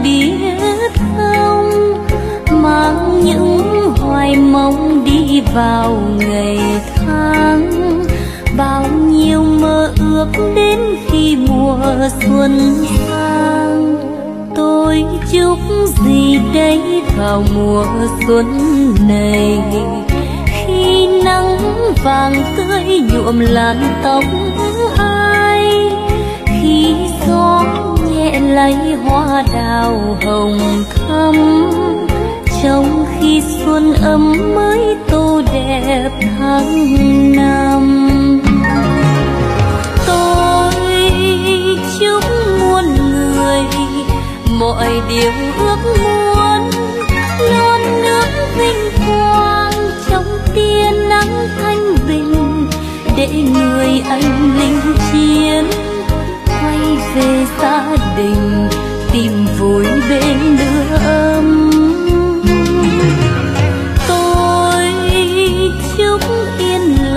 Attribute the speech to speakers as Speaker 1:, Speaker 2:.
Speaker 1: biết không, mang những hoài mong đi vào ngày tháng, bao nhiêu mơ ước đến khi mùa xuân sang. Tôi chúc gì đây vào mùa xuân này, khi nắng vàng tươi nhuộm làn tóc ai, khi gió nhẹ lay hoa đào hồng thắm, trong khi xuân ấm mới tô đẹp tháng năm. Tôi chúc muôn người mọi điều ước muốn, luôn nước vinh quang trong tia nắng thanh bình, để người anh linh chiến quay về gia đình.